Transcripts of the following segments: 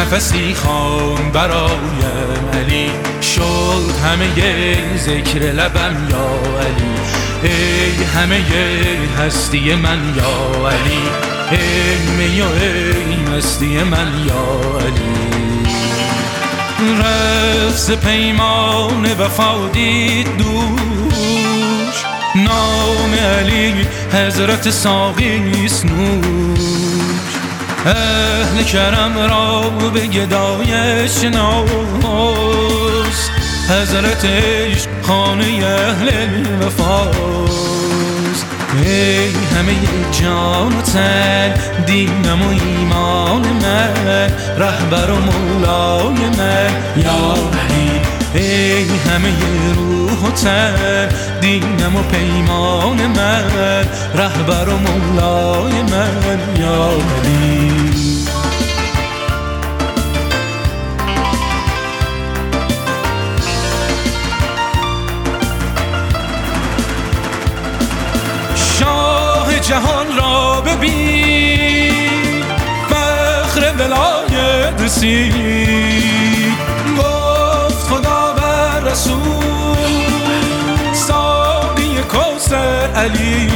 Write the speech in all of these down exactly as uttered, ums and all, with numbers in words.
نفسی خوان برایم علی، شد همه ذکر لبم یا علی. ای همه هستی من یا علی، ای می و ای مستی من یا علی. رفت پیمان وفا دید دوش، نام علی حضرت ساقی است نوش. اهل کرم را به گدایش شناس، حضرت عشق خانه اهل وفاست. ای همه جان و تن، دینم و ایمان من، رهبر و مولای من یا علی. ای همه روح و تن، دینم و پیمان من، رهبر و مولای من یا علی. شاه جهان را ببین، فخر ولایت رسید. گفت خدا بر رسول، ساقی کوثر علی.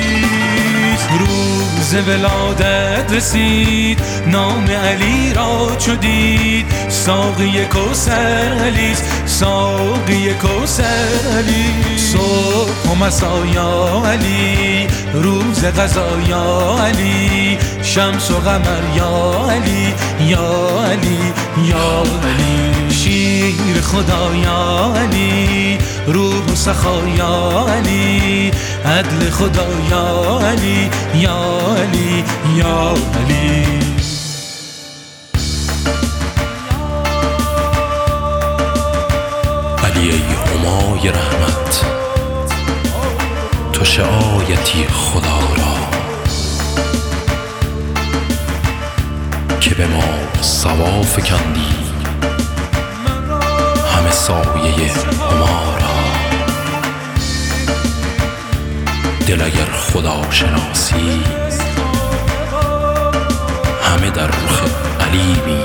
روز ولادت رسید، نام علی را چو دید. ساقی کوثر علی، ساقی کوثر علی. صبح و مسا یا علی، روز قضا یا علی. شمس و قمر یا علی، یا علی یا علی. شیر خدا یا علی، روح و سخا یا علی. عدل خدا یا علی، یا علی یا علی. علی ای همای رحمت، تو شعایتی خدا را، که به ما صوا فکندی همه سایه هما را. دل اگر خدا شناسی، همه در رخ علی بین.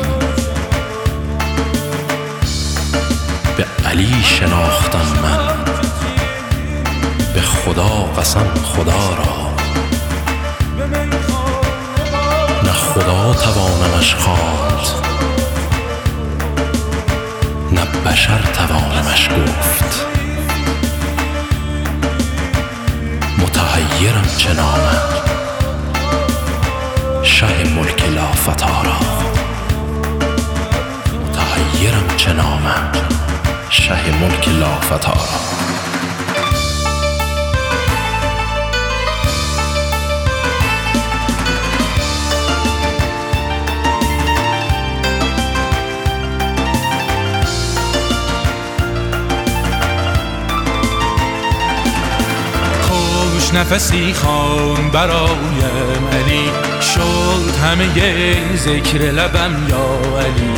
به علی شناختم من، به خدا قسم خدا را. نه خدا توانمش خواند، نه بشر توانمش گفت. متحیرم چه نامم، شه ملک لافتارا. متحیرم چه نامم، شه ملک لافتارا. نفسی خوان برایم علی، شد همه ذکر لبم یا علی.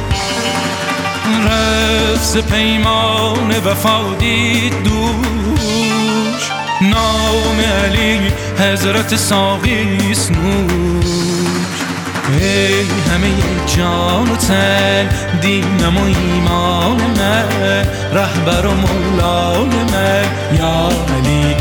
رفت پیمان وفا دید دوش، نام علی حضرت ساقی است نوش. ای همه جان و تن، دینم و ایمان من، رهبر و مولای من یا علی.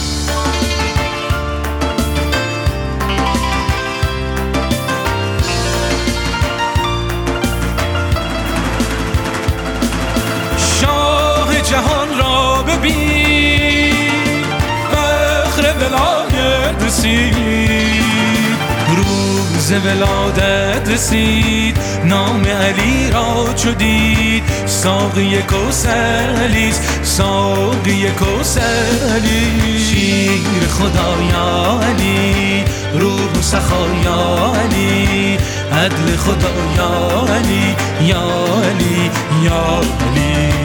جهان را ببین، فخر ولایت رسید. روز ولادت رسید، نام علی را چو دید. ساقی کوثر علی، ساقی کوثر علی. شیر خدا یا علی، روح و سخا یا علی. عدل خدا یا علی، یا علی یا علی.